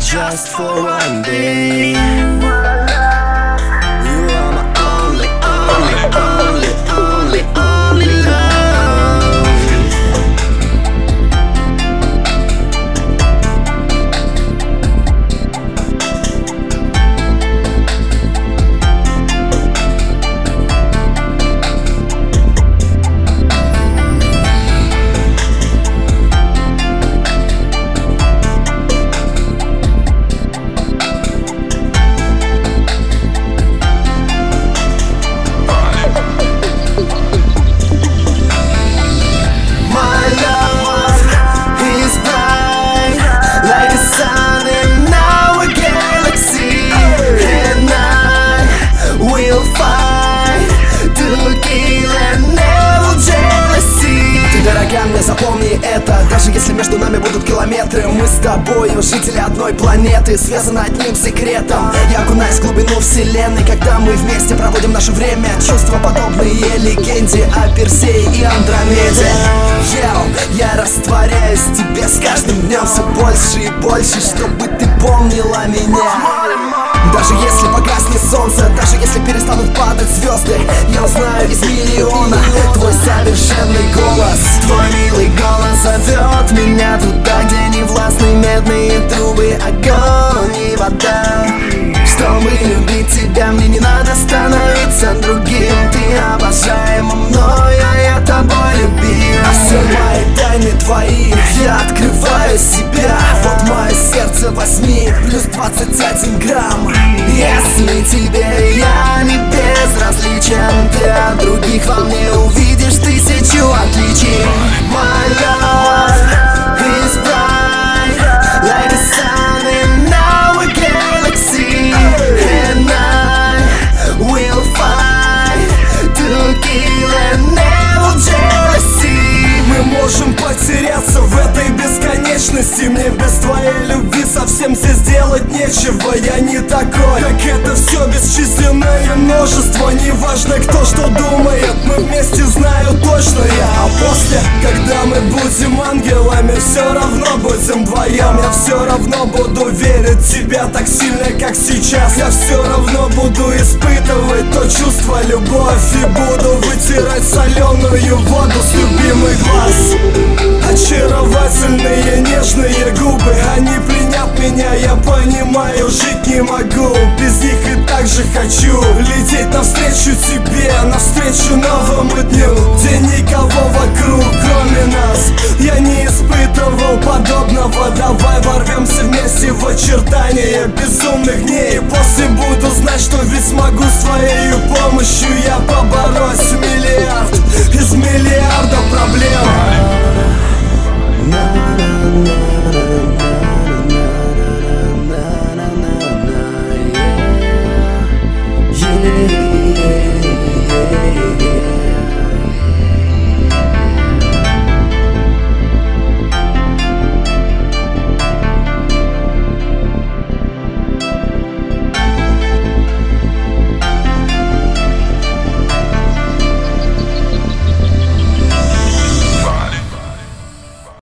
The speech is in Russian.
just for one day. You are my only, only, only, only, only love. Запомни это, даже если между нами будут километры. Мы с тобою жители одной планеты, связаны одним секретом. Я окунаюсь в глубину вселенной, когда мы вместе проводим наше время. Чувства подобные легенде о Персее и Андромеде. Я растворяюсь в тебе с каждым днем все больше и больше, чтобы ты помнила меня. Даже если погаснет солнце, даже если перестанут падать звезды, я узнаю из миллиона твой совершенный голос. Твой милый голос зовет меня туда, где не властны медные трубы, огонь и вода. Чтобы любить тебя, мне не надо становиться другим. Ты обожаема мной, а я тобой любим. А все мои тайны твои, я открываю себя. Вот мое сердце, возьми, плюс 21 грамм. Если тебе я не безразличен, ты от других во мне увидишь тысячу отличий. My love is bright, like the sun in our galaxy, and I will fight to kill an evil jealousy. Мы можем потеряться в этой бесконечности. Мне без твоей любви совсем здесь делать нечего. Я не такой, как это все бесчисленное множество. Неважно кто что думает, мы вместе, знаю точно я. А после, когда мы будем ангелами, все равно будем вдвоем. Я все равно буду верить в тебя так сильно, как сейчас. Я все равно буду испытывать то чувство, любовь, и буду вытирать соленую воду с любимых глаз. Очаровательные нежные губы, они пленят меня, я понимаю, жить не могу без них, и так же хочу лететь навстречу тебе, навстречу новому дню, где никого вокруг.